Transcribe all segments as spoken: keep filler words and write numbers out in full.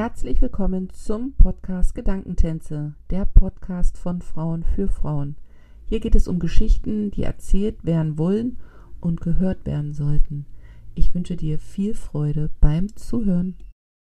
Herzlich willkommen zum Podcast Gedankentänze, der Podcast von Frauen für Frauen. Hier geht es um Geschichten, die erzählt werden wollen und gehört werden sollten. Ich wünsche dir viel Freude beim Zuhören.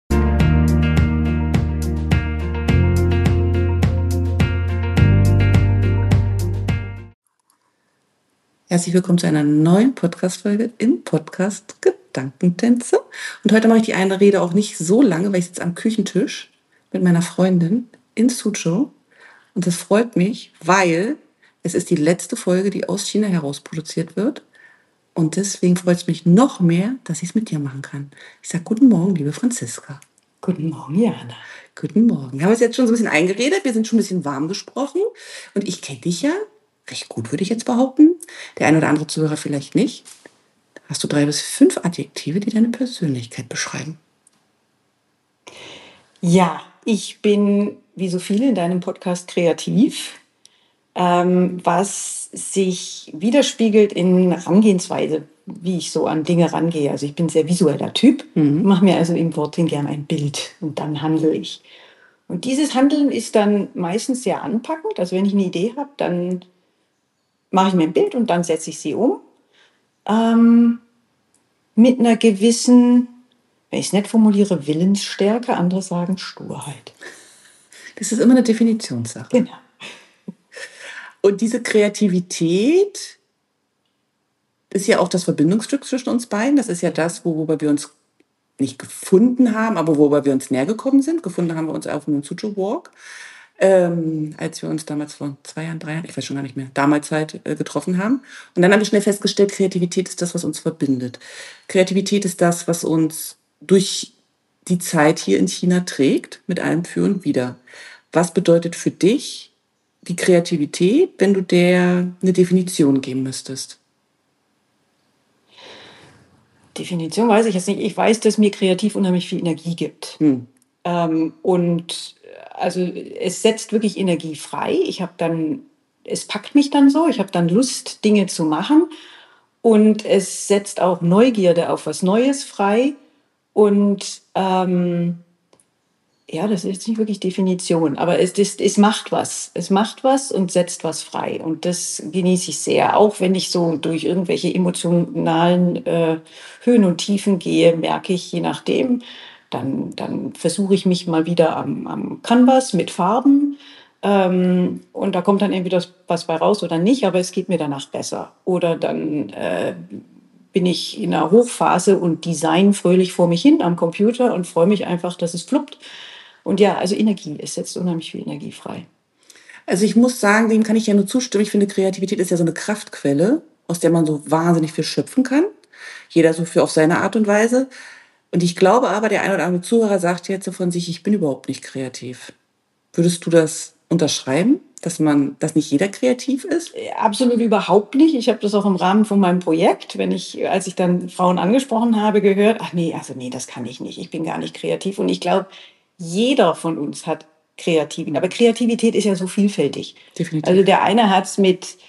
Herzlich willkommen zu einer neuen Podcast-Folge im Podcast Gedankentänze. Und heute mache ich die eine Rede auch nicht so lange, weil ich sitze am Küchentisch mit meiner Freundin in Suzhou. Und das freut mich, weil es ist die letzte Folge, die aus China heraus produziert wird. Und deswegen freut es mich noch mehr, dass ich es mit dir machen kann. Ich sage guten Morgen, liebe Franziska. Guten Morgen, Jana. Guten Morgen. Wir haben uns jetzt schon so ein bisschen eingeredet, wir sind schon ein bisschen warm gesprochen. Und ich kenne dich ja recht gut, würde ich jetzt behaupten. Der ein oder andere Zuhörer vielleicht nicht. Hast du drei bis fünf Adjektive, die deine Persönlichkeit beschreiben? Ja, ich bin, wie so viele in deinem Podcast, kreativ, ähm, was sich widerspiegelt in Herangehensweise, wie ich so an Dinge rangehe. Also ich bin ein sehr visueller Typ, mhm. mache mir also im Wortling gern ein Bild und dann handle ich. Und dieses Handeln ist dann meistens sehr anpackend. Also wenn ich eine Idee habe, dann mache ich mir ein Bild und dann setze ich sie um. Ähm, mit einer gewissen, wenn ich es nett formuliere, Willensstärke, andere sagen Sturheit. Das ist immer eine Definitionssache. Genau. Und diese Kreativität ist ja auch das Verbindungsstück zwischen uns beiden. Das ist ja das, worüber wir uns nicht gefunden haben, aber worüber wir uns näher gekommen sind. Gefunden haben wir uns auf einem Suzhou Walk. Ähm, als wir uns damals vor zwei Jahren, drei Jahren, ich weiß schon gar nicht mehr, damals halt äh, getroffen haben. Und dann habe ich schnell festgestellt, Kreativität ist das, was uns verbindet. Kreativität ist das, was uns durch die Zeit hier in China trägt, mit allem Für und Wider. Was bedeutet für dich die Kreativität, wenn du der eine Definition geben müsstest? Definition weiß ich jetzt nicht. Ich weiß, dass mir kreativ unheimlich viel Energie gibt. Hm. Ähm, und also es setzt wirklich Energie frei. Ich habe dann, es packt mich dann so, ich habe dann Lust, Dinge zu machen. Und es setzt auch Neugierde auf was Neues frei. Und ähm, ja, das ist jetzt nicht wirklich Definition, aber es, es, es macht was. Es macht was und setzt was frei. Und das genieße ich sehr. Auch wenn ich so durch irgendwelche emotionalen äh, Höhen und Tiefen gehe, merke ich, je nachdem, dann, dann versuche ich mich mal wieder am, am Canvas mit Farben. Ähm, und da kommt dann entweder was bei raus oder nicht, aber es geht mir danach besser. Oder dann äh, bin ich in einer Hochphase und design fröhlich vor mich hin am Computer und freue mich einfach, dass es fluppt. Und ja, also Energie, es setzt unheimlich viel Energie frei. Also ich muss sagen, dem kann ich ja nur zustimmen. Ich finde, Kreativität ist ja so eine Kraftquelle, aus der man so wahnsinnig viel schöpfen kann. Jeder so für auf seine Art und Weise. Und ich glaube aber, der ein oder andere Zuhörer sagt jetzt so von sich, ich bin überhaupt nicht kreativ. Würdest du das unterschreiben, dass man, dass nicht jeder kreativ ist? Absolut überhaupt nicht. Ich habe das auch im Rahmen von meinem Projekt, wenn ich, als ich dann Frauen angesprochen habe, gehört, ach nee, also nee, das kann ich nicht. Ich bin gar nicht kreativ. Und ich glaube, jeder von uns hat Kreativität. Aber Kreativität ist ja so vielfältig. Definitiv. Also der eine hat es mit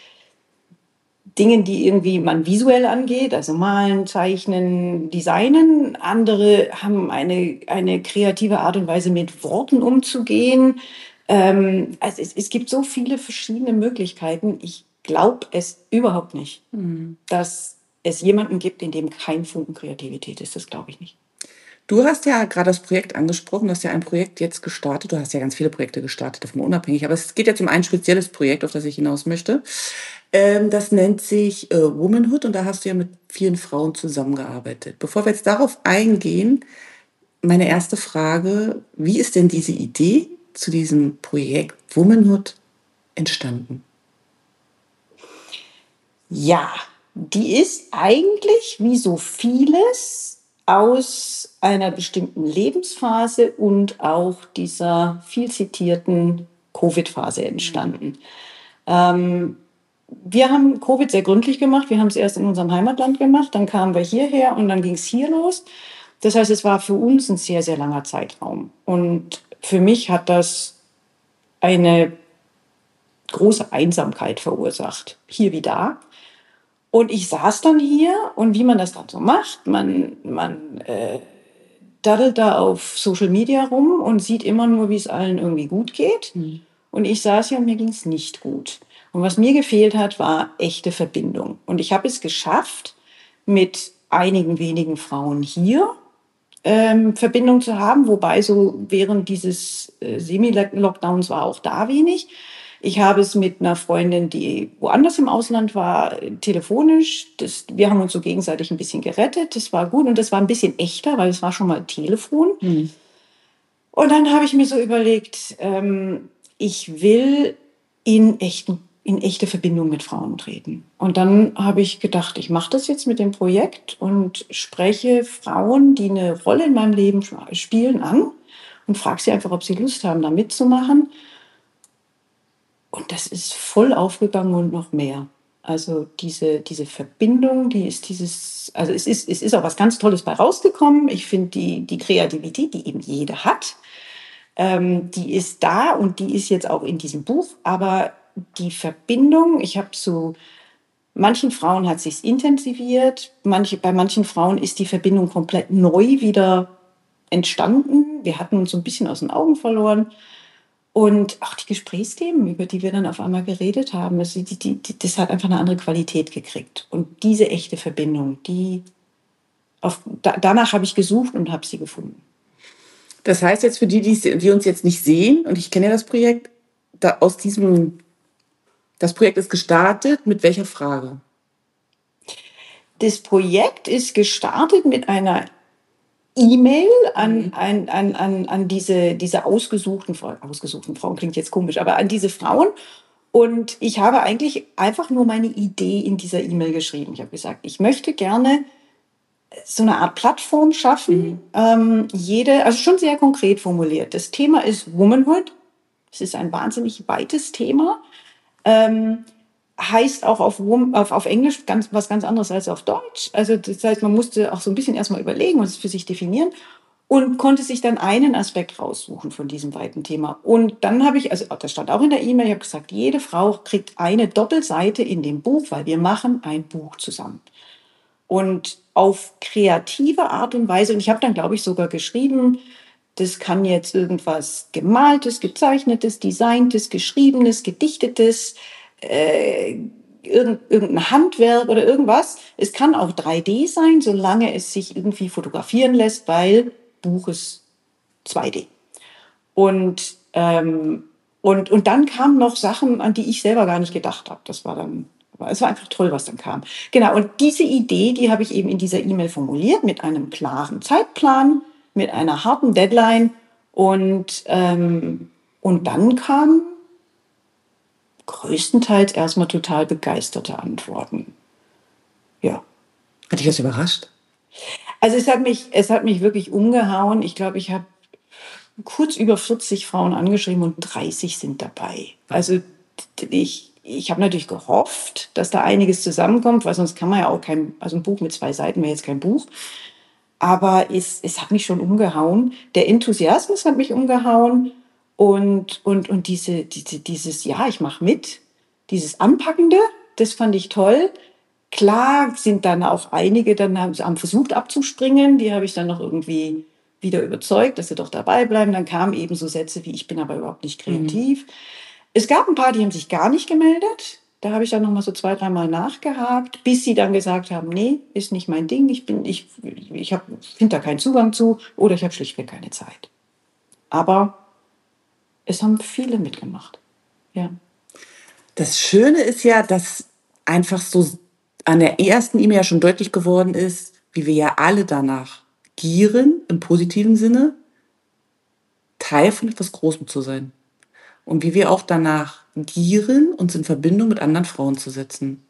Dingen, die irgendwie man visuell angeht, also malen, zeichnen, designen. Andere haben eine, eine kreative Art und Weise, mit Worten umzugehen. Ähm, also es, es gibt so viele verschiedene Möglichkeiten. Ich glaube es überhaupt nicht, mhm. dass es jemanden gibt, in dem kein Funken Kreativität ist. Das glaube ich nicht. Du hast ja gerade das Projekt angesprochen, du hast ja ein Projekt jetzt gestartet, du hast ja ganz viele Projekte gestartet, davon unabhängig, aber es geht jetzt um ein spezielles Projekt, auf das ich hinaus möchte. Ähm, das nennt sich äh, Womanhood und da hast du ja mit vielen Frauen zusammengearbeitet. Bevor wir jetzt darauf eingehen, meine erste Frage, wie ist denn diese Idee zu diesem Projekt Womanhood entstanden? Ja, die ist eigentlich wie so vieles aus einer bestimmten Lebensphase und auch dieser viel zitierten Covid-Phase entstanden. Mhm. Ähm, wir haben Covid sehr gründlich gemacht. Wir haben es erst in unserem Heimatland gemacht, dann kamen wir hierher und dann ging es hier los. Das heißt, es war für uns ein sehr, sehr langer Zeitraum. Und für mich hat das eine große Einsamkeit verursacht, hier wie da. Und ich saß dann hier und wie man das dann so macht, man, man äh, daddelt da auf Social Media rum und sieht immer nur, wie es allen irgendwie gut geht. Mhm. Und ich saß hier und mir ging es nicht gut. Und was mir gefehlt hat, war echte Verbindung. Und ich habe es geschafft, mit einigen wenigen Frauen hier ähm, Verbindung zu haben, wobei so während dieses äh, Semi-Lockdowns war auch da wenig. Ich habe es mit einer Freundin, die woanders im Ausland war, telefonisch. Das, wir haben uns so gegenseitig ein bisschen gerettet. Das war gut und das war ein bisschen echter, weil es war schon mal Telefon. Mhm. Und dann habe ich mir so überlegt, ähm, ich will in echten in echte Verbindung mit Frauen treten. Und dann habe ich gedacht, ich mache das jetzt mit dem Projekt und spreche Frauen, die eine Rolle in meinem Leben spielen, an und frage sie einfach, ob sie Lust haben, da mitzumachen. Und das ist voll aufgegangen und noch mehr. Also diese, diese Verbindung, die ist dieses, also es ist, es ist auch was ganz Tolles bei rausgekommen. Ich finde die, die Kreativität, die eben jeder hat, ähm, die ist da und die ist jetzt auch in diesem Buch, aber die Verbindung, ich habe so, manchen Frauen hat sich's intensiviert, manche, bei manchen Frauen ist die Verbindung komplett neu wieder entstanden. Wir hatten uns so ein bisschen aus den Augen verloren. Und auch die Gesprächsthemen, über die wir dann auf einmal geredet haben, das, die, die, das hat einfach eine andere Qualität gekriegt. Und diese echte Verbindung, die auf, da, danach habe ich gesucht und habe sie gefunden. Das heißt jetzt für die, die, die uns jetzt nicht sehen, und ich kenne ja das Projekt, da aus diesem Das Projekt ist gestartet mit welcher Frage? Das Projekt ist gestartet mit einer E-Mail an, mhm. an, an, an, an diese, diese ausgesuchten Frauen. Ausgesuchten Frauen klingt jetzt komisch, aber an diese Frauen. Und ich habe eigentlich einfach nur meine Idee in dieser E-Mail geschrieben. Ich habe gesagt, ich möchte gerne so eine Art Plattform schaffen. Mhm. Ähm, jede, also schon sehr konkret formuliert. Das Thema ist Womanhood. Es ist ein wahnsinnig weites Thema. Ähm, heißt auch auf, auf, auf Englisch ganz, was ganz anderes als auf Deutsch. Also das heißt, man musste auch so ein bisschen erstmal überlegen und es für sich definieren und konnte sich dann einen Aspekt raussuchen von diesem weiten Thema. Und dann habe ich, also das stand auch in der E-Mail, ich habe gesagt, jede Frau kriegt eine Doppelseite in dem Buch, weil wir machen ein Buch zusammen. Und auf kreative Art und Weise, und ich habe dann, glaube ich, sogar geschrieben, das kann jetzt irgendwas Gemaltes, Gezeichnetes, Designtes, Geschriebenes, Gedichtetes, äh, irgendein Handwerk oder irgendwas. Es kann auch drei D sein, solange es sich irgendwie fotografieren lässt, weil Buch ist zwei D. Und, ähm, und, und dann kamen noch Sachen, an die ich selber gar nicht gedacht habe. Das war dann, es war einfach toll, was dann kam. Genau, und diese Idee, die habe ich eben in dieser E-Mail formuliert mit einem klaren Zeitplan, mit einer harten Deadline und, ähm, und dann kamen größtenteils erstmal total begeisterte Antworten. Ja. Hat dich das überrascht? Also es hat mich, es hat mich wirklich umgehauen. Ich glaube, ich habe kurz über vierzig Frauen angeschrieben und dreißig sind dabei. Also ich, ich habe natürlich gehofft, dass da einiges zusammenkommt, weil sonst kann man ja auch kein, also ein Buch mit zwei Seiten wäre jetzt kein Buch. Aber es, es hat mich schon umgehauen. Der Enthusiasmus hat mich umgehauen. Und, und, und diese, diese, dieses, ja, ich mache mit, dieses Anpackende, das fand ich toll. Klar sind dann auch einige, dann haben, haben versucht abzuspringen. Die habe ich dann noch irgendwie wieder überzeugt, dass sie doch dabei bleiben. Dann kamen eben so Sätze wie, ich bin aber überhaupt nicht kreativ. Mhm. Es gab ein paar, die haben sich gar nicht gemeldet. Da habe ich dann noch mal so zwei, dreimal nachgehakt, bis sie dann gesagt haben, nee, ist nicht mein Ding, ich bin, ich, ich habe, finde da keinen Zugang zu oder ich habe schlichtweg keine Zeit. Aber es haben viele mitgemacht. Ja. Das Schöne ist ja, dass einfach so an der ersten E-Mail ja schon deutlich geworden ist, wie wir ja alle danach gieren, im positiven Sinne, Teil von etwas Großem zu sein. Und wie wir auch danach gieren, uns in Verbindung mit anderen Frauen zu setzen.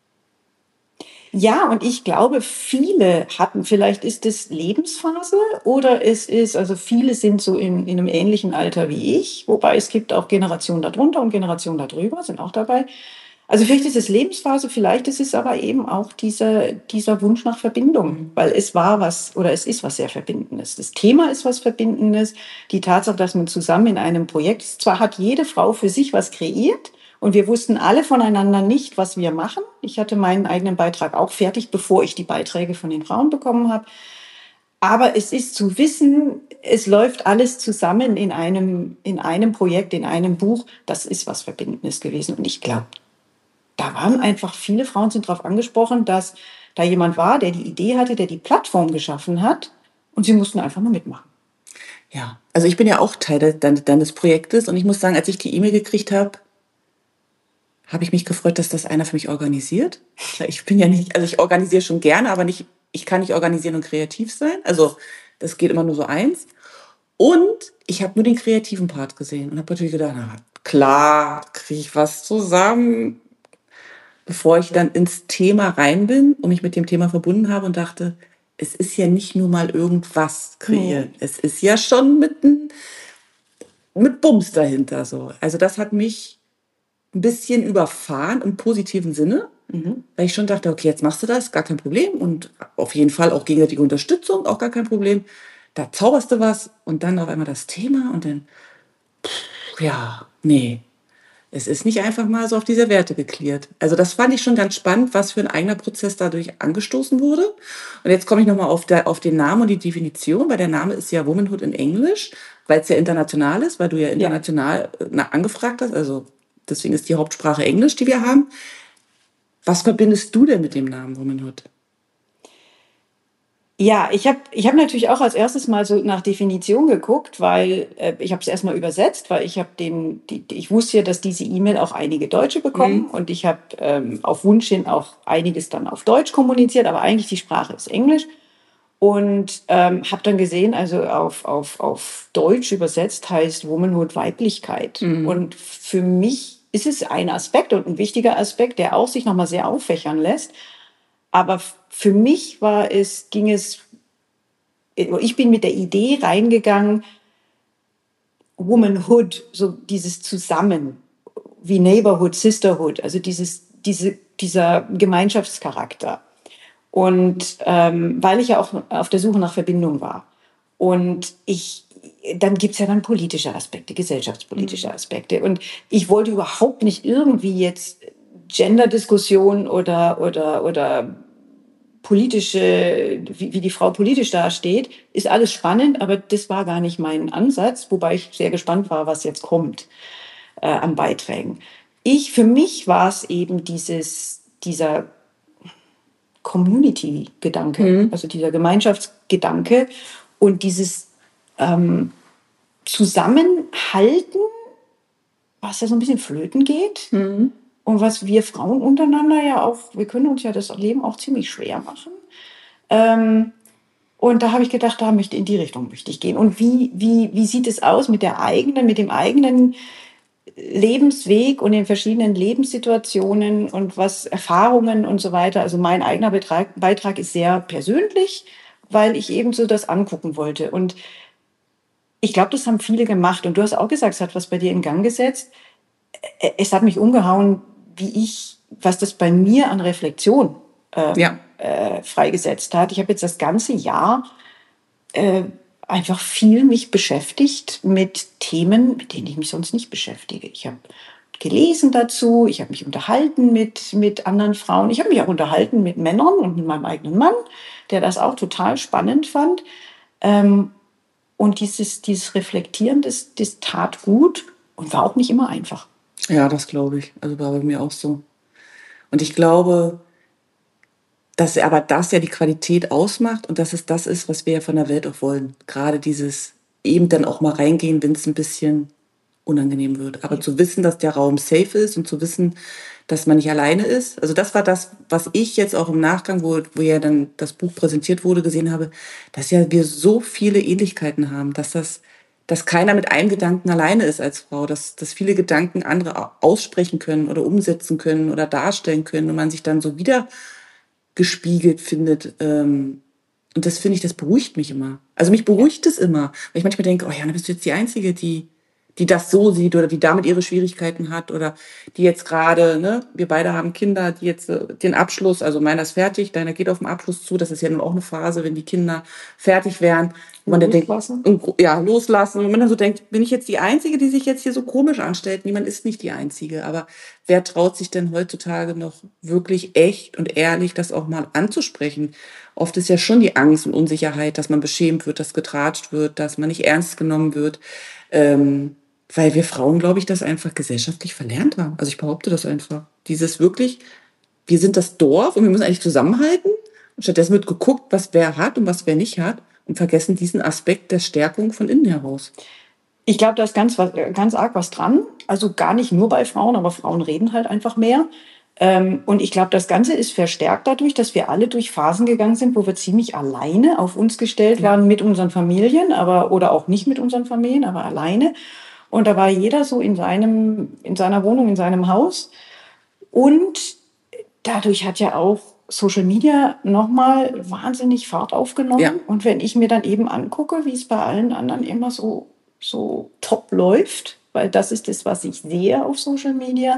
Ja, und ich glaube, viele hatten, vielleicht ist es Lebensphase oder es ist, also viele sind so in, in einem ähnlichen Alter wie ich, wobei es gibt auch Generationen darunter und Generationen darüber, sind auch dabei. Also vielleicht ist es Lebensphase, vielleicht ist es aber eben auch dieser, dieser Wunsch nach Verbindung, weil es war was, oder es ist was sehr Verbindendes. Das Thema ist was Verbindendes, die Tatsache, dass man zusammen in einem Projekt ist. Zwar hat jede Frau für sich was kreiert, und wir wussten alle voneinander nicht, was wir machen. Ich hatte meinen eigenen Beitrag auch fertig, bevor ich die Beiträge von den Frauen bekommen habe. aber es ist zu wissen, es läuft alles zusammen in einem, in einem Projekt, in einem Buch. Das ist was Verbindendes gewesen. Und ich glaube, da waren einfach viele Frauen sind darauf angesprochen, dass da jemand war, der die Idee hatte, der die Plattform geschaffen hat. Und sie mussten einfach nur mitmachen. Ja, also ich bin ja auch Teil de, de, deines Projektes. Und ich muss sagen, als ich die E-Mail gekriegt habe, habe ich mich gefreut, dass das einer für mich organisiert. Ich bin ja nicht, also ich organisiere schon gerne, aber nicht, ich kann nicht organisieren und kreativ sein. Also das geht immer nur so eins. Und ich habe nur den kreativen Part gesehen und habe natürlich gedacht, na klar, kriege ich was zusammen, bevor ich dann ins Thema rein bin und mich mit dem Thema verbunden habe und dachte, es ist ja nicht nur mal irgendwas kreiert. Mhm. Es ist ja schon mit, mit Bums dahinter so. Also das hat mich ein bisschen überfahren im positiven Sinne, mhm. weil ich schon dachte, okay, jetzt machst du das, gar kein Problem und auf jeden Fall auch gegenseitige Unterstützung, auch gar kein Problem. Da zauberst du was und dann auf einmal das Thema und dann, pff, ja, nee, es ist nicht einfach mal so auf diese Werte geklärt. Also das fand ich schon ganz spannend, was für ein eigener Prozess dadurch angestoßen wurde. Und jetzt komme ich nochmal auf, auf den Namen und die Definition, weil der Name ist ja Womanhood in Englisch, weil es ja international ist, weil du ja international ja. angefragt hast, also deswegen ist die Hauptsprache Englisch, die wir haben. Was verbindest du denn mit dem Namen Womanhood? Ja, ich habe ich hab natürlich auch als erstes mal so nach Definition geguckt, weil äh, ich habe es erstmal übersetzt, weil ich habe den, die, ich wusste ja, dass diese E-Mail auch einige Deutsche bekommen mhm. und ich habe ähm, auf Wunsch hin auch einiges dann auf Deutsch kommuniziert, aber eigentlich die Sprache ist Englisch und ähm, habe dann gesehen, also auf, auf, auf Deutsch übersetzt heißt Womanhood Weiblichkeit mhm. und für mich ist es ein Aspekt und ein wichtiger Aspekt, der auch sich nochmal sehr auffächern lässt. Aber für mich war es, ging es, ich bin mit der Idee reingegangen, Womanhood, so dieses Zusammen, wie Neighborhood, Sisterhood, also dieses, diese, dieser Gemeinschaftscharakter. Und ähm, weil ich ja auch auf der Suche nach Verbindung war. Und ich, dann gibt's ja dann politische Aspekte, gesellschaftspolitische Aspekte. Und ich wollte überhaupt nicht irgendwie jetzt Gender-Diskussion oder, oder, oder politische, wie, wie die Frau politisch dasteht, ist alles spannend, aber das war gar nicht mein Ansatz, wobei ich sehr gespannt war, was jetzt kommt äh, an Beiträgen. Ich, für mich war es eben dieses, dieser Community-Gedanke, mhm. also dieser Gemeinschaftsgedanke und dieses ähm, Zusammenhalten, was ja so ein bisschen flöten geht. Mhm. Und was wir Frauen untereinander ja auch, wir können uns ja das Leben auch ziemlich schwer machen. Ähm, und da habe ich gedacht, da möchte in die Richtung möchte ich gehen. Und wie, wie, wie sieht es aus mit der eigenen, mit dem eigenen Lebensweg und den verschiedenen Lebenssituationen und was Erfahrungen und so weiter. Also mein eigener Beitrag, Beitrag ist sehr persönlich, weil ich eben so das angucken wollte. Und ich glaube, das haben viele gemacht. Und du hast auch gesagt, es hat was bei dir in Gang gesetzt. Es hat mich umgehauen, wie ich, was das bei mir an Reflexion äh, ja. äh, freigesetzt hat. Ich habe jetzt das ganze Jahr äh, einfach viel mich beschäftigt mit Themen, mit denen ich mich sonst nicht beschäftige. Ich habe gelesen dazu, ich habe mich unterhalten mit, mit anderen Frauen. Ich habe mich auch unterhalten mit Männern und mit meinem eigenen Mann, der das auch total spannend fand. Ähm, und dieses, dieses Reflektieren, das, das tat gut und war auch nicht immer einfach. Ja, das glaube ich. Also war bei mir auch so. Und ich glaube, dass aber das ja die Qualität ausmacht und dass es das ist, was wir ja von der Welt auch wollen. Gerade dieses eben dann auch mal reingehen, wenn es ein bisschen unangenehm wird. Aber ja. zu wissen, dass der Raum safe ist und zu wissen, dass man nicht alleine ist. Also das war das, was ich jetzt auch im Nachgang, wo, wo ja dann das Buch präsentiert wurde, gesehen habe, dass ja wir so viele Ähnlichkeiten haben, dass das dass keiner mit einem Gedanken alleine ist als Frau, dass, dass viele Gedanken andere aussprechen können oder umsetzen können oder darstellen können und man sich dann so wieder gespiegelt findet. Und das finde ich, das beruhigt mich immer. Also mich beruhigt es immer, weil ich manchmal denke, oh ja, dann bist du jetzt die Einzige, die, die das so sieht oder die damit ihre Schwierigkeiten hat oder die jetzt gerade, ne, wir beide haben Kinder, die jetzt den Abschluss, also meiner ist fertig, deiner geht auf den Abschluss zu, das ist ja nun auch eine Phase, wenn die Kinder fertig wären, wo man dann denkt, ja, loslassen, und man dann so denkt, bin ich jetzt die Einzige, die sich jetzt hier so komisch anstellt? Niemand ist nicht die Einzige, aber wer traut sich denn heutzutage noch wirklich echt und ehrlich das auch mal anzusprechen? Oft ist ja schon die Angst und Unsicherheit, dass man beschämt wird, dass getratscht wird, dass man nicht ernst genommen wird, ähm, weil wir Frauen, glaube ich, das einfach gesellschaftlich verlernt haben. Also ich behaupte das einfach. Dieses wirklich, wir sind das Dorf und wir müssen eigentlich zusammenhalten. Und stattdessen wird geguckt, was wer hat und was wer nicht hat und vergessen diesen Aspekt der Stärkung von innen heraus. Ich glaube, da ist ganz, ganz arg was dran. Also gar nicht nur bei Frauen, aber Frauen reden halt einfach mehr. Ähm, und ich glaube, das Ganze ist verstärkt dadurch, dass wir alle durch Phasen gegangen sind, wo wir ziemlich alleine auf uns gestellt Ja. waren mit unseren Familien, aber oder auch nicht mit unseren Familien, aber alleine. Und da war jeder so in seinem, in seiner Wohnung, in seinem Haus. Und dadurch hat ja auch Social Media nochmal wahnsinnig Fahrt aufgenommen. Ja. Und wenn ich mir dann eben angucke, wie es bei allen anderen immer so, so top läuft, weil das ist das, was ich sehe auf Social Media,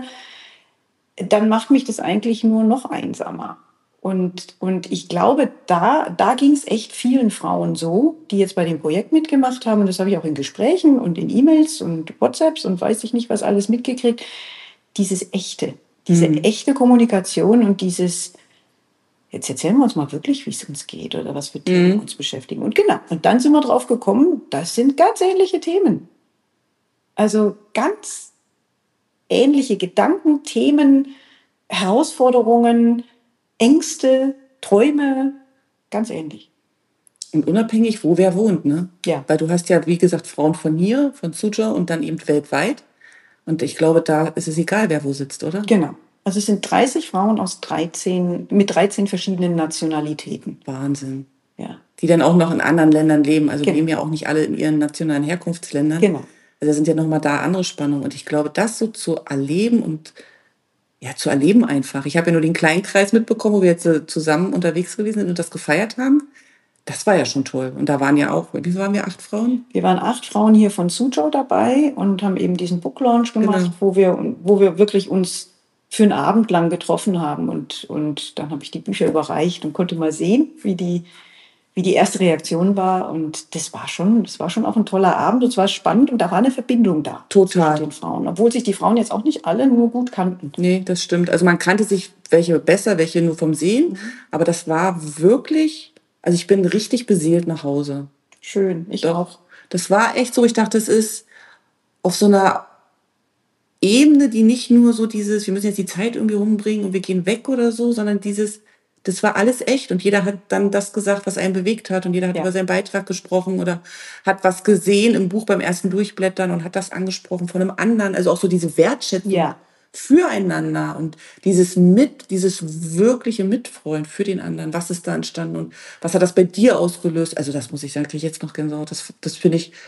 dann macht mich das eigentlich nur noch einsamer. Und, und ich glaube, da, da ging es echt vielen Frauen so, die jetzt bei dem Projekt mitgemacht haben. Und das habe ich auch in Gesprächen und in E-Mails und WhatsApps und weiß ich nicht, was alles mitgekriegt. Dieses Echte, diese Mhm. echte Kommunikation und dieses, jetzt erzählen wir uns mal wirklich, wie es uns geht oder was für Themen Mhm. uns beschäftigen. Und genau, und dann sind wir drauf gekommen, das sind ganz ähnliche Themen. Also ganz ähnliche Gedanken, Themen, Herausforderungen, Ängste, Träume, ganz ähnlich. Und unabhängig, wo wer wohnt, ne? Ja. Weil du hast ja, wie gesagt, Frauen von hier, von Suzhou und dann eben weltweit. Und ich glaube, da ist es egal, wer wo sitzt, oder? Genau. Also es sind dreißig Frauen aus dreizehn, mit dreizehn verschiedenen Nationalitäten. Wahnsinn. Ja. Die dann auch noch in anderen Ländern leben. Also Genau. leben ja auch nicht alle in ihren nationalen Herkunftsländern. Genau. Also da sind ja nochmal da andere Spannungen. Und ich glaube, das so zu erleben und ja, zu erleben einfach. Ich habe ja nur den kleinen Kreis mitbekommen, wo wir jetzt äh, zusammen unterwegs gewesen sind und das gefeiert haben. Das war ja schon toll. Und da waren ja auch, wie viel waren wir, acht Frauen? Wir waren acht Frauen hier von Suzhou dabei und haben eben diesen Book Launch gemacht, Genau. wo wir, wo wir wirklich uns für einen Abend lang getroffen haben. Und, und dann habe ich die Bücher überreicht und konnte mal sehen, wie die, wie die erste Reaktion war. Und das war schon, das war schon auch ein toller Abend und es war spannend und da war eine Verbindung da. Total. Zwischen den Frauen, obwohl sich die Frauen jetzt auch nicht alle nur gut kannten. Nee, das stimmt. Also man kannte sich welche besser, welche nur vom Sehen. Mhm. Aber das war wirklich, also ich bin richtig beseelt nach Hause. Schön, ich Doch. auch. Das war echt so, ich dachte, es ist auf so einer Ebene, die nicht nur so dieses, wir müssen jetzt die Zeit irgendwie rumbringen und wir gehen weg oder so, sondern dieses, das war alles echt und jeder hat dann das gesagt, was einen bewegt hat und jeder hat Ja. über seinen Beitrag gesprochen oder hat was gesehen im Buch beim ersten Durchblättern und hat das angesprochen von einem anderen, also auch so diese Wertschätzung Ja. füreinander und dieses mit, dieses wirkliche Mitfreuen für den anderen, was ist da entstanden und was hat das bei dir ausgelöst? Also das muss ich sagen, kriege ich jetzt noch Gänsehaut, das, das finde ich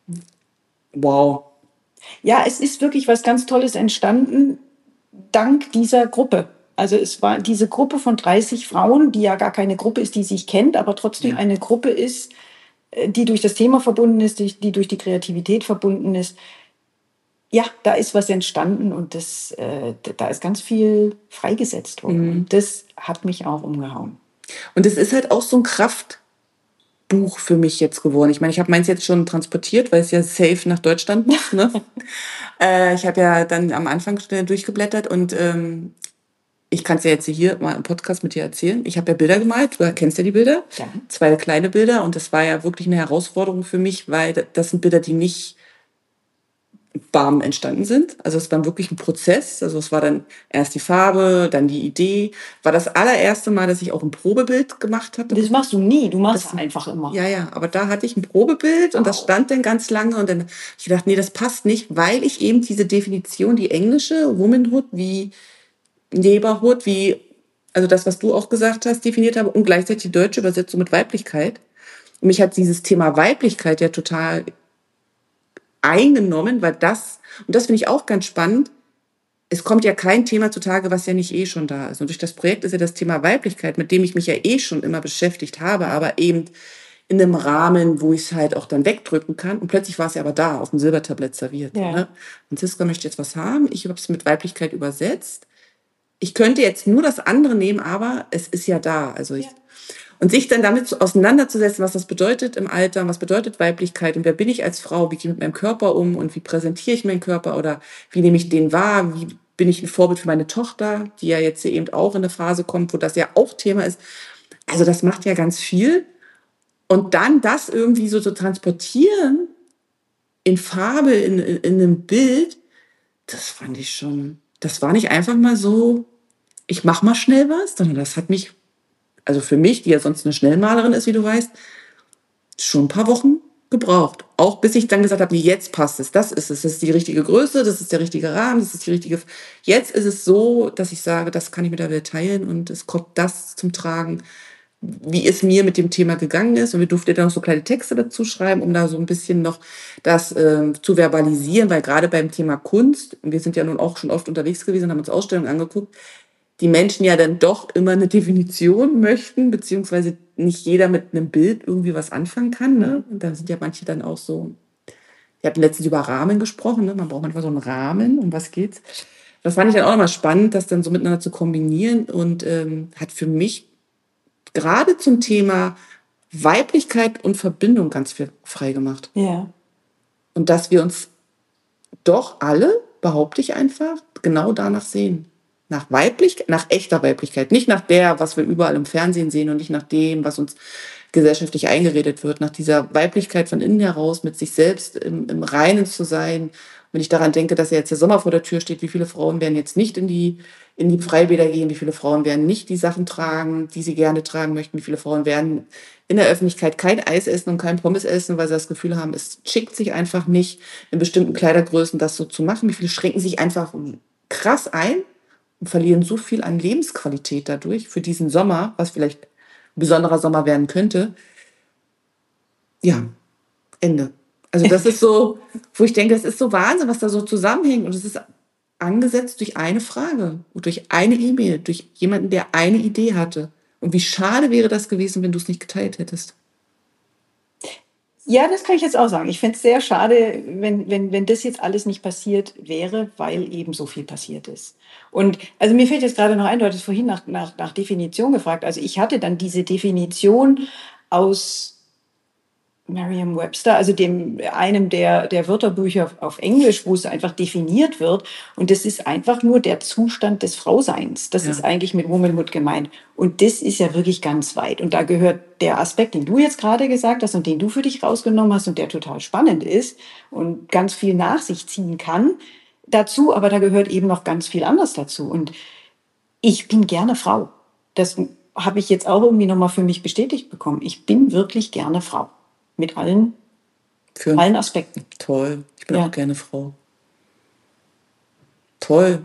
wow. Ja, es ist wirklich was ganz Tolles entstanden, dank dieser Gruppe. Also es war diese Gruppe von dreißig Frauen, die ja gar keine Gruppe ist, die sich kennt, aber trotzdem Ja. eine Gruppe ist, äh, die durch das Thema verbunden ist, die, die durch die Kreativität verbunden ist. Ja, da ist was entstanden und das, äh, da ist ganz viel freigesetzt worden. Mhm. Und das hat mich auch umgehauen. Und es ist halt auch so ein Kraftbuch für mich jetzt geworden. Ich meine, ich habe meins jetzt schon transportiert, weil es ja safe nach Deutschland muss. Ne? äh, ich habe ja dann am Anfang schnell durchgeblättert und ähm, ich kann es ja jetzt hier mal im Podcast mit dir erzählen. Ich habe ja Bilder gemalt, du kennst ja die Bilder, Ja. zwei kleine Bilder und das war ja wirklich eine Herausforderung für mich, weil das sind Bilder, die nicht bam entstanden sind. Also es war wirklich ein Prozess. Also es war dann erst die Farbe, dann die Idee. War das allererste Mal, dass ich auch ein Probebild gemacht hatte. Das machst du nie, du machst Das- einfach immer. Ja, ja, aber da hatte ich ein Probebild und das stand dann ganz lange und dann hab ich gedacht, nee, das passt nicht, weil ich eben diese Definition, die englische Womanhood wie Neighborhood, wie, also das, was du auch gesagt hast, definiert habe und gleichzeitig die deutsche Übersetzung mit Weiblichkeit. Und mich hat dieses Thema Weiblichkeit ja total eingenommen, weil das, und das finde ich auch ganz spannend, es kommt ja kein Thema zutage, was ja nicht eh schon da ist. Und durch das Projekt ist ja das Thema Weiblichkeit, mit dem ich mich ja eh schon immer beschäftigt habe, aber eben in einem Rahmen, wo ich es halt auch dann wegdrücken kann. Und plötzlich war es ja aber da, auf dem Silbertablett serviert. Ja. Ne? Franziska möchte jetzt was haben, ich habe es mit Weiblichkeit übersetzt. Ich könnte jetzt nur das andere nehmen, aber es ist ja da. Also ich, Ja. Und sich dann damit so auseinanderzusetzen, was das bedeutet im Alter, was bedeutet Weiblichkeit und wer bin ich als Frau, wie gehe ich mit meinem Körper um und wie präsentiere ich meinen Körper oder wie nehme ich den wahr, wie bin ich ein Vorbild für meine Tochter, die ja jetzt eben auch in eine Phase kommt, wo das ja auch Thema ist. Also das macht ja ganz viel. Und dann das irgendwie so zu transportieren in Farbe, in, in, in einem Bild, das fand ich schon, das war nicht einfach mal so, ich mach mal schnell was, sondern das hat mich, also für mich, die ja sonst eine Schnellmalerin ist, wie du weißt, schon ein paar Wochen gebraucht. Auch bis ich dann gesagt habe, nee, jetzt passt es, das ist es, das ist die richtige Größe, das ist der richtige Rahmen, das ist die richtige... Jetzt ist es so, dass ich sage, das kann ich mit der Welt teilen und es kommt das zum Tragen, wie es mir mit dem Thema gegangen ist. Und wir durften dann noch so kleine Texte dazu schreiben, um da so ein bisschen noch das äh, zu verbalisieren, weil gerade beim Thema Kunst, wir sind ja nun auch schon oft unterwegs gewesen, haben uns Ausstellungen angeguckt, die Menschen ja dann doch immer eine Definition möchten, beziehungsweise nicht jeder mit einem Bild irgendwie was anfangen kann. Ne? Und da sind ja manche dann auch so, wir hatten letztens über Rahmen gesprochen, ne? Man braucht manchmal so einen Rahmen, um was geht's. Das fand ich dann auch nochmal spannend, das dann so miteinander zu kombinieren und ähm, hat für mich gerade zum Thema Weiblichkeit und Verbindung ganz viel frei gemacht. Ja. Und dass wir uns doch alle, behaupte ich einfach, genau danach sehen. Nach Weiblichkeit, nach echter Weiblichkeit. Nicht nach der, was wir überall im Fernsehen sehen und nicht nach dem, was uns gesellschaftlich eingeredet wird. Nach dieser Weiblichkeit von innen heraus, mit sich selbst im, im Reinen zu sein. Wenn ich daran denke, dass ja jetzt der Sommer vor der Tür steht, wie viele Frauen werden jetzt nicht in die, in die Freibäder gehen, wie viele Frauen werden nicht die Sachen tragen, die sie gerne tragen möchten, wie viele Frauen werden in der Öffentlichkeit kein Eis essen und kein Pommes essen, weil sie das Gefühl haben, es schickt sich einfach nicht, in bestimmten Kleidergrößen das so zu machen. Wie viele schränken sich einfach krass ein und verlieren so viel an Lebensqualität dadurch für diesen Sommer, was vielleicht ein besonderer Sommer werden könnte. Ja, Ende. Also das ist so, wo ich denke, das ist so Wahnsinn, was da so zusammenhängt. Und es ist angesetzt durch eine Frage, durch eine E-Mail, durch jemanden, der eine Idee hatte. Und wie schade wäre das gewesen, wenn du es nicht geteilt hättest? Ja, das kann ich jetzt auch sagen. Ich finde es sehr schade, wenn, wenn, wenn das jetzt alles nicht passiert wäre, weil eben so viel passiert ist. Und also mir fällt jetzt gerade noch ein, du hattest vorhin nach, nach, nach Definition gefragt. Also ich hatte dann diese Definition aus Merriam-Webster, also dem einem der, der Wörterbücher auf Englisch, wo es einfach definiert wird. Und das ist einfach nur der Zustand des Frauseins. Das ja. ist eigentlich mit Womanhood gemeint. Und das ist ja wirklich ganz weit. Und da gehört der Aspekt, den du jetzt gerade gesagt hast und den du für dich rausgenommen hast und der total spannend ist und ganz viel nach sich ziehen kann, dazu. Aber da gehört eben noch ganz viel anderes dazu. Und ich bin gerne Frau. Das habe ich jetzt auch irgendwie nochmal für mich bestätigt bekommen. Ich bin wirklich gerne Frau. Mit allen, Für allen Aspekten. Toll. Ich bin ja. auch gerne Frau. Toll.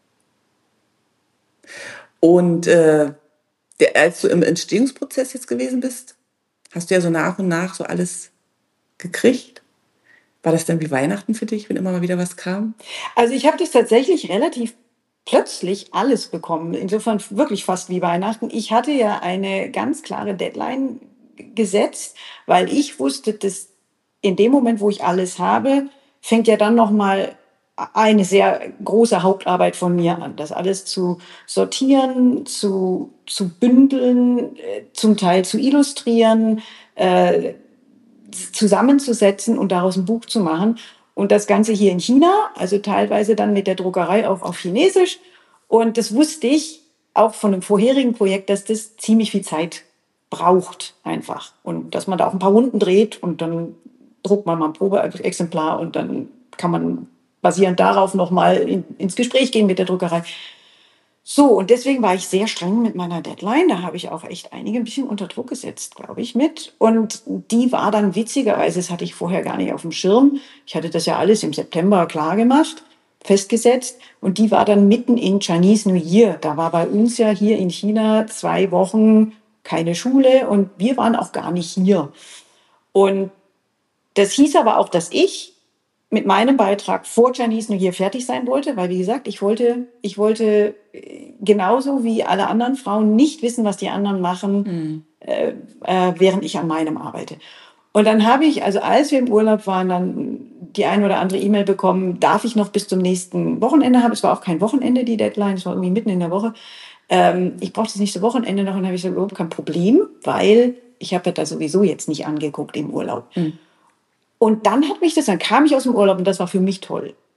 Und äh, der, als du im Entstehungsprozess jetzt gewesen bist, hast du ja so nach und nach so alles gekriegt. War das dann wie Weihnachten für dich, wenn immer mal wieder was kam? Also ich habe das tatsächlich relativ plötzlich alles bekommen. Insofern wirklich fast wie Weihnachten. Ich hatte ja eine ganz klare Deadline gesetzt, weil ich wusste, dass in dem Moment, wo ich alles habe, fängt ja dann nochmal eine sehr große Hauptarbeit von mir an. Das alles zu sortieren, zu, zu bündeln, äh, zum Teil zu illustrieren, äh, zusammenzusetzen und daraus ein Buch zu machen. Und das Ganze hier in China, also teilweise dann mit der Druckerei auch auf Chinesisch. Und das wusste ich auch von einem vorherigen Projekt, dass das ziemlich viel Zeit braucht einfach. Und dass man da auch ein paar Runden dreht und dann druckt man mal ein Probeexemplar und dann kann man basierend darauf nochmal in, ins Gespräch gehen mit der Druckerei. So, und deswegen war ich sehr streng mit meiner Deadline. Da habe ich auch echt einige ein bisschen unter Druck gesetzt, glaube ich, mit. Und die war dann witzigerweise, das hatte ich vorher gar nicht auf dem Schirm. Ich hatte das ja alles im September klar gemacht, festgesetzt. Und die war dann mitten in Chinese New Year. Da war bei uns ja hier in China zwei Wochen keine Schule und wir waren auch gar nicht hier. Und das hieß aber auch, dass ich mit meinem Beitrag vor Chinese New Year fertig sein wollte, weil wie gesagt, ich wollte, ich wollte genauso wie alle anderen Frauen nicht wissen, was die anderen machen, mhm. äh, äh, während ich an meinem arbeite. Und dann habe ich, also als wir im Urlaub waren, dann die ein oder andere E-Mail bekommen, darf ich noch bis zum nächsten Wochenende haben. Es war auch kein Wochenende, die Deadline, es war irgendwie mitten in der Woche. Ähm, ich brauche das nächste Wochenende noch und dann habe ich gesagt, überhaupt kein Problem, weil ich habe das sowieso jetzt nicht angeguckt im Urlaub. Mhm. Und dann hat mich das, dann kam ich aus dem Urlaub und das war für mich toll,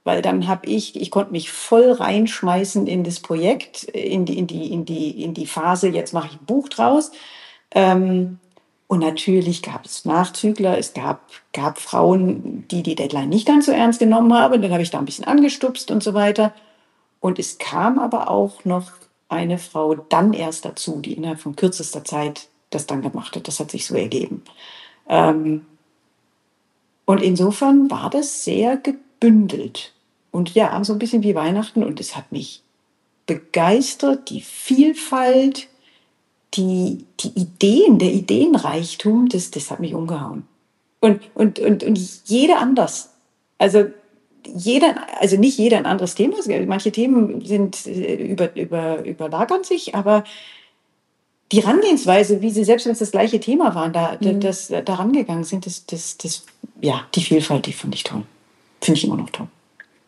weil dann habe ich, ich konnte mich voll reinschmeißen in das Projekt, in die, in die, in die, in die Phase, jetzt mache ich ein Buch draus. Ähm, und natürlich gab es Nachzügler, es gab, gab Frauen, die die Deadline nicht ganz so ernst genommen haben, dann habe ich da ein bisschen angestupst und so weiter. Und es kam aber auch noch eine Frau dann erst dazu, die innerhalb von kürzester Zeit das dann gemacht hat. Das hat sich so ergeben. Ähm, und insofern war das sehr gebündelt. Und ja, so ein bisschen wie Weihnachten. Und es hat mich begeistert, die Vielfalt, die, die Ideen, der Ideenreichtum, das, das hat mich umgehauen. Und, und, und, und jeder anders. Also jeder, also nicht jeder ein anderes Thema. Manche Themen sind über, über, überlagern sich, aber die Herangehensweise, wie sie, selbst wenn es das gleiche Thema war, da, mhm. das, da rangegangen sind, das, das, das, ja, die Vielfalt, die finde ich toll. Finde ich immer noch toll.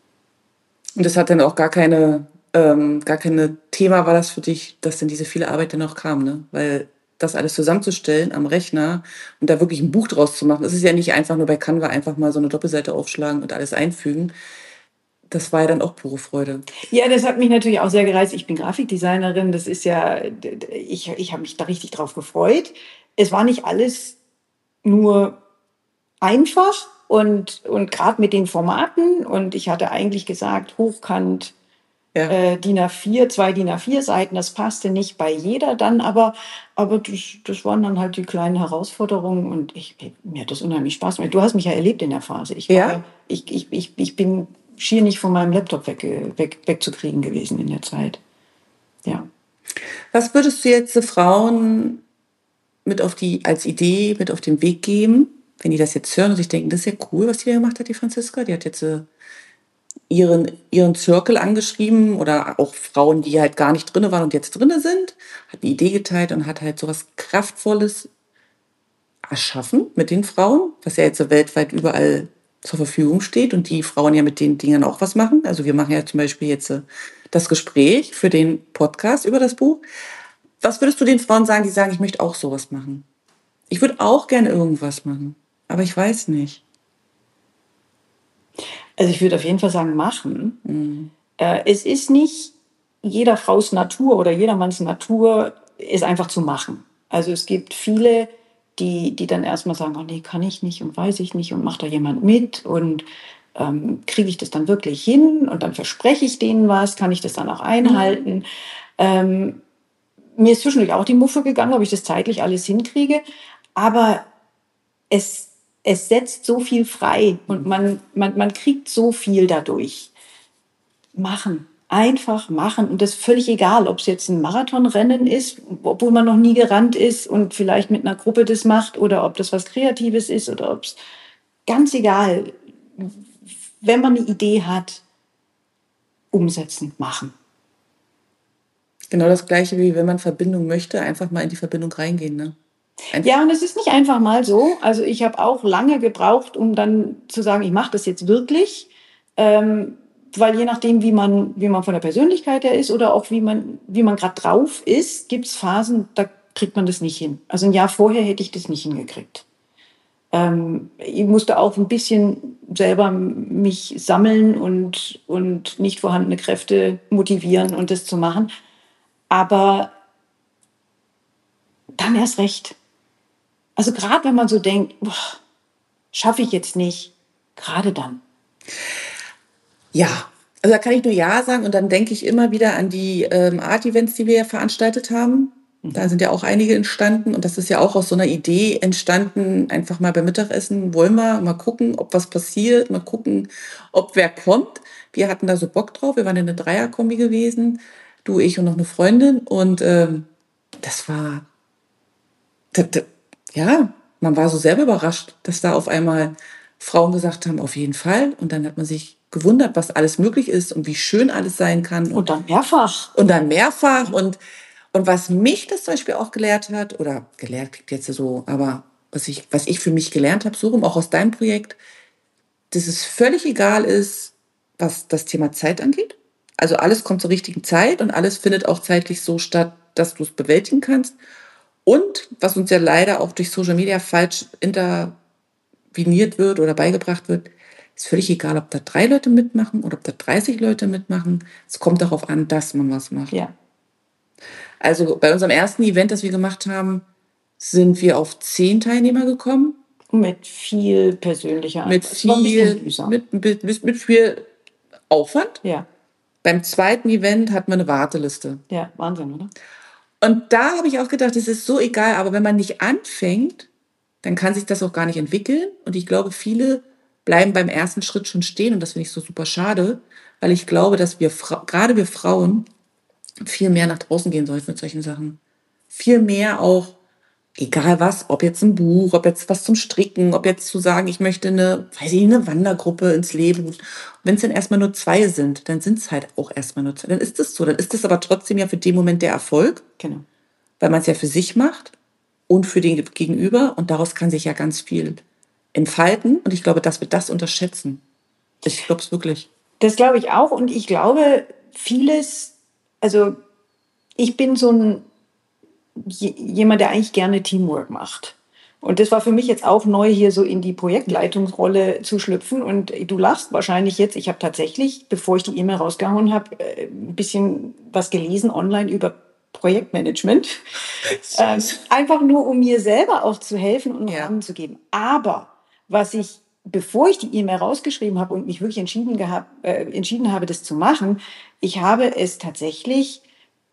Und das hat dann auch gar keine, ähm, gar keine Thema war das für dich, dass denn diese viele Arbeit dann auch kam, ne? Weil das alles zusammenzustellen am Rechner und da wirklich ein Buch draus zu machen, es ist ja nicht einfach nur bei Canva einfach mal so eine Doppelseite aufschlagen und alles einfügen. Das war ja dann auch pure Freude. Ja, das hat mich natürlich auch sehr gereizt. Ich bin Grafikdesignerin, das ist ja, ich, ich habe mich da richtig drauf gefreut. Es war nicht alles nur einfach und, und gerade mit den Formaten und ich hatte eigentlich gesagt, hochkant, ja. äh, D I N A vier, zwei D I N A vier Seiten, das passte nicht bei jeder dann, aber, aber das, das waren dann halt die kleinen Herausforderungen und ich, mir hat das unheimlich Spaß gemacht. Du hast mich ja erlebt in der Phase. Ich, ja? war, ich, ich, ich, ich bin schier nicht von meinem Laptop weg, weg, wegzukriegen gewesen in der Zeit. Ja. Was würdest du jetzt den Frauen mit auf die, als Idee mit auf den Weg geben, wenn die das jetzt hören und sich denken, das ist ja cool, was die da gemacht hat, die Franziska? Die hat jetzt äh, ihren, ihren Circle angeschrieben oder auch Frauen, die halt gar nicht drin waren und jetzt drin sind, hat eine Idee geteilt und hat halt sowas Kraftvolles erschaffen mit den Frauen, was ja jetzt so weltweit überall zur Verfügung steht und die Frauen ja mit den Dingen auch was machen. Also wir machen ja zum Beispiel jetzt äh, das Gespräch für den Podcast über das Buch. Was würdest du den Frauen sagen, die sagen, ich möchte auch sowas machen? Ich würde auch gerne irgendwas machen, aber ich weiß nicht. Also ich würde auf jeden Fall sagen, machen. Mhm. Äh, es ist nicht jeder Frau's Natur oder jedermanns Natur, es einfach zu machen. Also es gibt viele, die, die dann erstmal sagen, oh nee, kann ich nicht und weiß ich nicht und macht da jemand mit und ähm, kriege ich das dann wirklich hin und dann verspreche ich denen was, kann ich das dann auch einhalten. Mhm. Ähm, mir ist zwischendurch auch die Muffe gegangen, ob ich das zeitlich alles hinkriege, aber es, es setzt so viel frei und man, man, man kriegt so viel dadurch. Machen. Einfach machen. Und das ist völlig egal, ob es jetzt ein Marathonrennen ist, obwohl man noch nie gerannt ist und vielleicht mit einer Gruppe das macht oder ob das was Kreatives ist oder ob es ganz egal, wenn man eine Idee hat, umsetzen, machen. Genau das Gleiche, wie wenn man Verbindung möchte, einfach mal in die Verbindung reingehen, ne? Einfach. Ja, und es ist nicht einfach mal so. Also ich habe auch lange gebraucht, um dann zu sagen, ich mache das jetzt wirklich. Ähm, weil je nachdem, wie man, wie man von der Persönlichkeit her ist oder auch wie man, wie man gerade drauf ist, gibt es Phasen, da kriegt man das nicht hin. Also ein Jahr vorher hätte ich das nicht hingekriegt. Ähm, ich musste auch ein bisschen selber mich sammeln und, und nicht vorhandene Kräfte motivieren und das zu machen. Aber dann erst recht. Also gerade wenn man so denkt, schaffe ich jetzt nicht, gerade dann. Ja, also da kann ich nur Ja sagen und dann denke ich immer wieder an die ähm, Art-Events, die wir ja veranstaltet haben. Mhm. Da sind ja auch einige entstanden und das ist ja auch aus so einer Idee entstanden, einfach mal beim Mittagessen wollen wir mal gucken, ob was passiert, mal gucken, ob wer kommt. Wir hatten da so Bock drauf, wir waren in eine Dreierkombi gewesen, du, ich und noch eine Freundin und ähm, das war, das, das, ja, man war so selber überrascht, dass da auf einmal Frauen gesagt haben, auf jeden Fall und dann hat man sich gewundert, was alles möglich ist und wie schön alles sein kann. Und, und dann mehrfach. Und dann mehrfach. Mhm. Und, und was mich das zum Beispiel auch gelehrt hat, oder gelehrt klingt jetzt so, aber was ich, was ich für mich gelernt habe, so rum, auch aus deinem Projekt, dass es völlig egal ist, was das Thema Zeit angeht. Also alles kommt zur richtigen Zeit und alles findet auch zeitlich so statt, dass du es bewältigen kannst. Und was uns ja leider auch durch Social Media falsch interveniert wird oder beigebracht wird, ist völlig egal, ob da drei Leute mitmachen oder ob da dreißig Leute mitmachen. Es kommt darauf an, dass man was macht. Ja. Also bei unserem ersten Event, das wir gemacht haben, sind wir auf zehn Teilnehmer gekommen. Mit viel persönlicher Mit viel, mit, mit, mit, mit viel Aufwand. Ja. Beim zweiten Event hat man eine Warteliste. Ja, Wahnsinn, oder? Und da habe ich auch gedacht, es ist so egal, aber wenn man nicht anfängt, dann kann sich das auch gar nicht entwickeln. Und ich glaube, viele bleiben beim ersten Schritt schon stehen. Und das finde ich so super schade, weil ich glaube, dass wir, gerade wir Frauen, viel mehr nach draußen gehen sollten mit solchen Sachen. Viel mehr auch, egal was, ob jetzt ein Buch, ob jetzt was zum Stricken, ob jetzt zu sagen, ich möchte eine, weiß ich, eine Wandergruppe ins Leben. Wenn es dann erstmal nur zwei sind, dann sind es halt auch erstmal nur zwei. Dann ist es so. Dann ist es aber trotzdem ja für den Moment der Erfolg. Genau. Weil man es ja für sich macht und für den Gegenüber. Und daraus kann sich ja ganz viel entfalten. Und ich glaube, dass wir das unterschätzen. Ich glaube es wirklich. Das glaube ich auch. Und ich glaube, vieles, also ich bin so ein jemand, der eigentlich gerne Teamwork macht. Und das war für mich jetzt auch neu, hier so in die Projektleitungsrolle zu schlüpfen. Und du lachst wahrscheinlich jetzt. Ich habe tatsächlich, bevor ich die E-Mail rausgehauen habe, ein bisschen was gelesen online über Projektmanagement. ähm, einfach nur, um mir selber auch zu helfen und einen Ja. Rahmen zu geben. Aber was ich, bevor ich die E-Mail rausgeschrieben habe und mich wirklich entschieden, gehab, äh, entschieden habe, das zu machen, ich habe es tatsächlich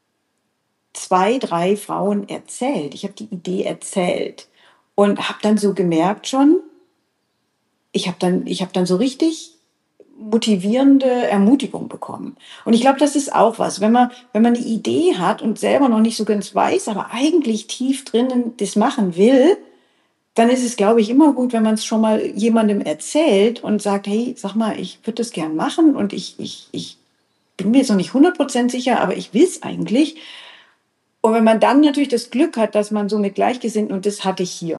zwei, drei Frauen erzählt. Ich habe die Idee erzählt und habe dann so gemerkt schon, ich habe dann, ich habe dann so richtig motivierende Ermutigung bekommen. Und ich glaube, das ist auch was, wenn man, wenn man eine Idee hat und selber noch nicht so ganz weiß, aber eigentlich tief drinnen das machen will, dann ist es, glaube ich, immer gut, wenn man es schon mal jemandem erzählt und sagt, hey, sag mal, ich würde das gern machen und ich, ich, ich bin mir jetzt noch nicht hundert Prozent sicher, aber ich will es eigentlich. Und wenn man dann natürlich das Glück hat, dass man so mit Gleichgesinnten, und das hatte ich hier.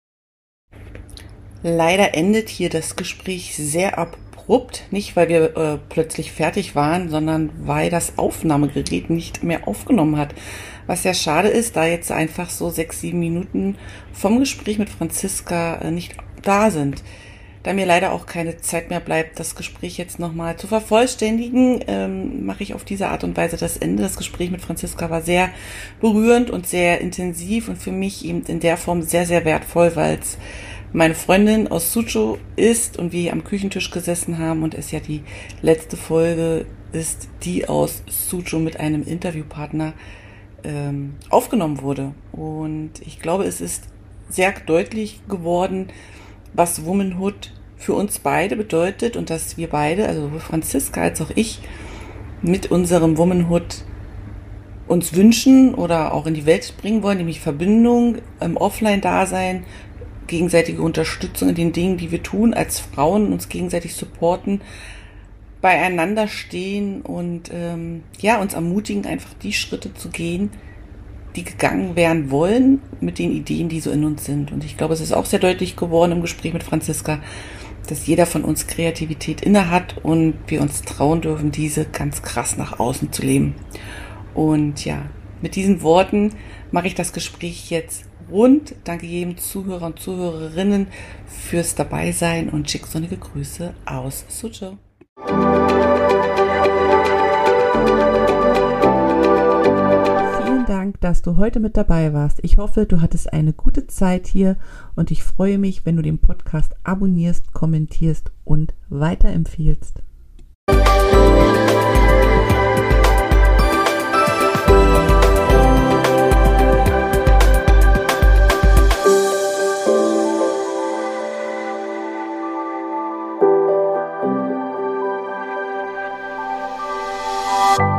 Leider endet hier das Gespräch sehr abrupt, nicht weil wir äh, plötzlich fertig waren, sondern weil das Aufnahmegerät nicht mehr aufgenommen hat. Was ja schade ist, da jetzt einfach so sechs, sieben Minuten vom Gespräch mit Franziska äh, nicht da sind. Da mir leider auch keine Zeit mehr bleibt, das Gespräch jetzt nochmal zu vervollständigen, ähm, mache ich auf diese Art und Weise das Ende. Das Gespräch mit Franziska war sehr berührend und sehr intensiv und für mich eben in der Form sehr, sehr wertvoll, weil es meine Freundin aus Suzhou ist und wir am Küchentisch gesessen haben und es ja die letzte Folge ist, die aus Suzhou mit einem Interviewpartner ähm, aufgenommen wurde. Und ich glaube, es ist sehr deutlich geworden, was Womanhood für uns beide bedeutet und dass wir beide, also sowohl Franziska als auch ich, mit unserem Womanhood uns wünschen oder auch in die Welt bringen wollen, nämlich Verbindung, im Offline-Dasein, gegenseitige Unterstützung in den Dingen, die wir tun, als Frauen uns gegenseitig supporten, beieinander stehen und ähm, ja, uns ermutigen, einfach die Schritte zu gehen, die gegangen werden wollen mit den Ideen, die so in uns sind. Und ich glaube, es ist auch sehr deutlich geworden im Gespräch mit Franziska, dass jeder von uns Kreativität inne hat und wir uns trauen dürfen, diese ganz krass nach außen zu leben. Und ja, mit diesen Worten mache ich das Gespräch jetzt rund. Danke jedem Zuhörer und Zuhörerinnen fürs Dabeisein und schicke sonnige Grüße aus Suzhou. Vielen Dank, dass du heute mit dabei warst. Ich hoffe, du hattest eine gute Zeit hier und ich freue mich, wenn du den Podcast abonnierst, kommentierst und weiterempfiehlst. Bye.